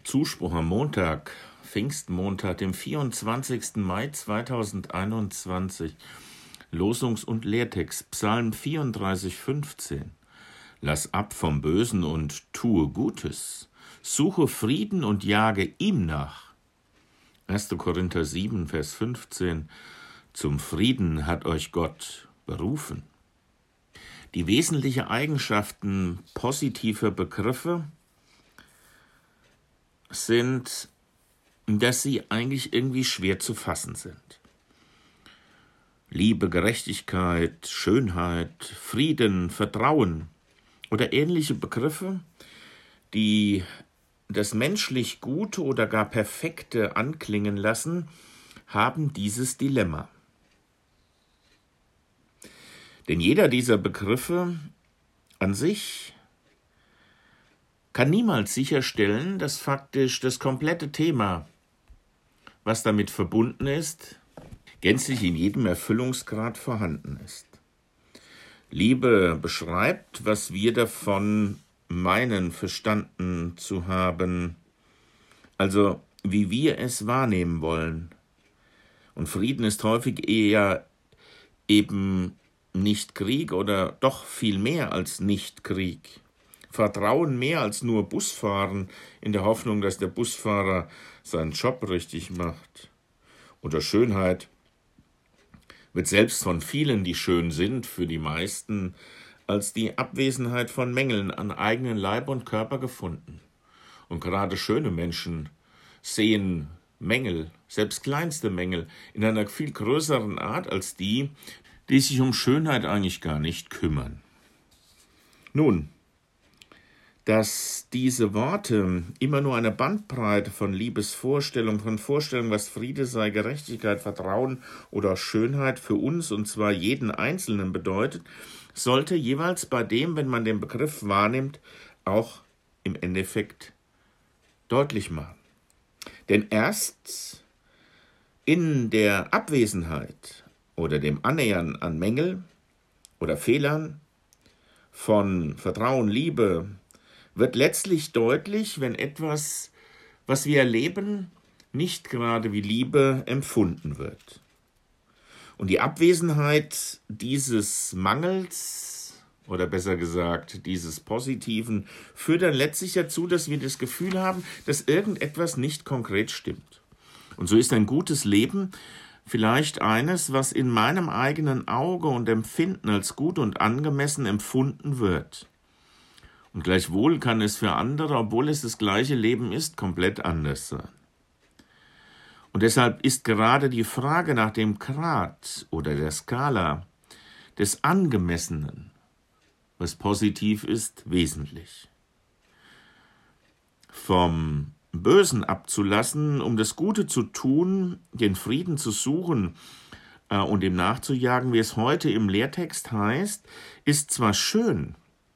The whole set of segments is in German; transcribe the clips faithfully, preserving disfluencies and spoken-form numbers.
Zuspruch am Montag, Pfingstmontag, dem vierundzwanzigsten Mai zweitausendeinundzwanzig. Losungs- und Lehrtext, Psalm vierunddreißig, fünfzehn. Lass ab vom Bösen und tue Gutes. Suche Frieden und jage ihm nach. erster Korinther sieben, Vers fünfzehn. Zum Frieden hat euch Gott berufen. Die wesentlichen Eigenschaften positiver Begriffe sind, dass sie eigentlich irgendwie schwer zu fassen sind. Liebe, Gerechtigkeit, Schönheit, Frieden, Vertrauen oder ähnliche Begriffe, die das menschlich Gute oder gar Perfekte anklingen lassen, haben dieses Dilemma. Denn jeder dieser Begriffe an sich kann niemals sicherstellen, dass faktisch das komplette Thema, was damit verbunden ist, gänzlich in jedem Erfüllungsgrad vorhanden ist. Liebe beschreibt, was wir davon meinen, verstanden zu haben, also wie wir es wahrnehmen wollen. Und Frieden ist häufig eher eben nicht Krieg oder doch viel mehr als nicht Krieg. Vertrauen mehr als nur Busfahren in der Hoffnung, dass der Busfahrer seinen Job richtig macht. Oder Schönheit wird selbst von vielen, die schön sind, für die meisten als die Abwesenheit von Mängeln an eigenen Leib und Körper gefunden. Und gerade schöne Menschen sehen Mängel, selbst kleinste Mängel, in einer viel größeren Art als die, die sich um Schönheit eigentlich gar nicht kümmern. Nun, dass diese Worte immer nur eine Bandbreite von Liebesvorstellung, von Vorstellung, was Friede sei, Gerechtigkeit, Vertrauen oder Schönheit für uns, und zwar jeden Einzelnen bedeutet, sollte jeweils bei dem, wenn man den Begriff wahrnimmt, auch im Endeffekt deutlich machen. Denn erst in der Abwesenheit oder dem Annähern an Mängel oder Fehlern von Vertrauen, Liebe, wird letztlich deutlich, wenn etwas, was wir erleben, nicht gerade wie Liebe empfunden wird. Und die Abwesenheit dieses Mangels, oder besser gesagt, dieses Positiven, führt dann letztlich dazu, dass wir das Gefühl haben, dass irgendetwas nicht konkret stimmt. Und so ist ein gutes Leben vielleicht eines, was in meinem eigenen Auge und Empfinden als gut und angemessen empfunden wird. Und gleichwohl kann es für andere, obwohl es das gleiche Leben ist, komplett anders sein. Und deshalb ist gerade die Frage nach dem Grad oder der Skala des Angemessenen, was positiv ist, wesentlich. Vom Bösen abzulassen, um das Gute zu tun, den Frieden zu suchen äh, und ihm nachzujagen, wie es heute im Lehrtext heißt, ist zwar schön,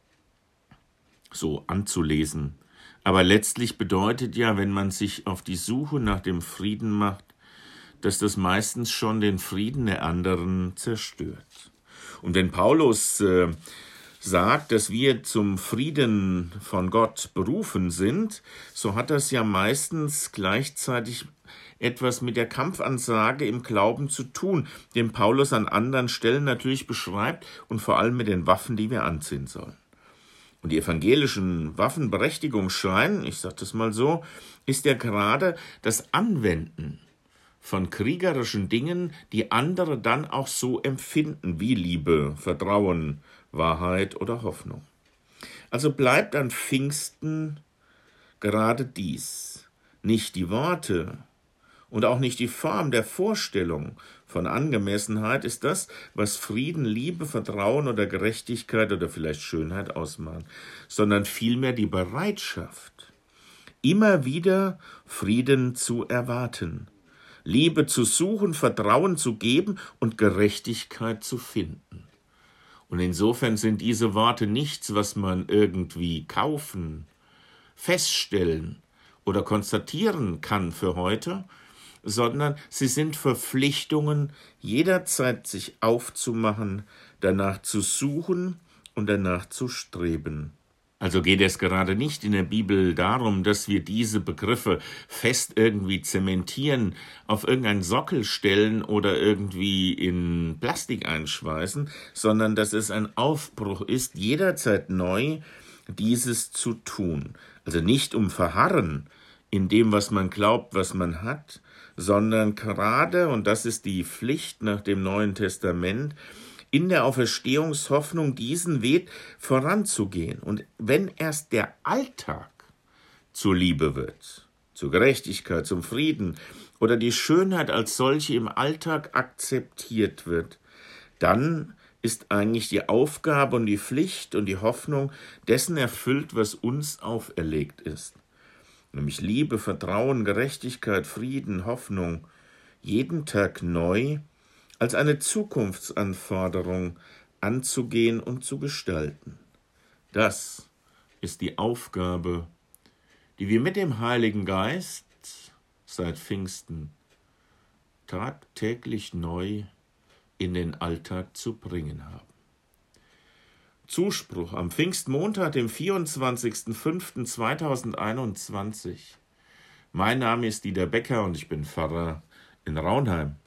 so anzulesen, aber letztlich bedeutet ja, wenn man sich auf die Suche nach dem Frieden macht, dass das meistens schon den Frieden der anderen zerstört. Und wenn Paulus äh, sagt, dass wir zum Frieden von Gott berufen sind, so hat das ja meistens gleichzeitig etwas mit der Kampfansage im Glauben zu tun, den Paulus an anderen Stellen natürlich beschreibt und vor allem mit den Waffen, die wir anziehen sollen. Und die evangelischen Waffenberechtigungsschein, ich sage das mal so, ist ja gerade das Anwenden von kriegerischen Dingen, die andere dann auch so empfinden, wie Liebe, Vertrauen, Wahrheit oder Hoffnung. Also bleibt an Pfingsten gerade dies, nicht die Worte und auch nicht die Form der Vorstellung von Angemessenheit ist das, was Frieden, Liebe, Vertrauen oder Gerechtigkeit oder vielleicht Schönheit ausmachen, sondern vielmehr die Bereitschaft, immer wieder Frieden zu erwarten, Liebe zu suchen, Vertrauen zu geben und Gerechtigkeit zu finden. Und insofern sind diese Worte nichts, was man irgendwie kaufen, feststellen oder konstatieren kann für heute, sondern sie sind Verpflichtungen, jederzeit sich aufzumachen, danach zu suchen und danach zu streben. Also geht es gerade nicht in der Bibel darum, dass wir diese Begriffe fest irgendwie zementieren, auf irgendeinen Sockel stellen oder irgendwie in Plastik einschweißen, sondern dass es ein Aufbruch ist, jederzeit neu dieses zu tun. Also nicht um Verharren in dem, was man glaubt, was man hat, sondern gerade, und das ist die Pflicht nach dem Neuen Testament, in der Auferstehungshoffnung diesen Weg voranzugehen. Und wenn erst der Alltag zur Liebe wird, zur Gerechtigkeit, zum Frieden oder die Schönheit als solche im Alltag akzeptiert wird, dann ist eigentlich die Aufgabe und die Pflicht und die Hoffnung dessen erfüllt, was uns auferlegt ist. Nämlich Liebe, Vertrauen, Gerechtigkeit, Frieden, Hoffnung, jeden Tag neu als eine Zukunftsanforderung anzugehen und zu gestalten. Das ist die Aufgabe, die wir mit dem Heiligen Geist seit Pfingsten tagtäglich neu in den Alltag zu bringen haben. Zuspruch am Pfingstmontag, dem vierundzwanzigsten fünften zweitausendeinundzwanzig. Mein Name ist Dieter Becker und ich bin Pfarrer in Raunheim.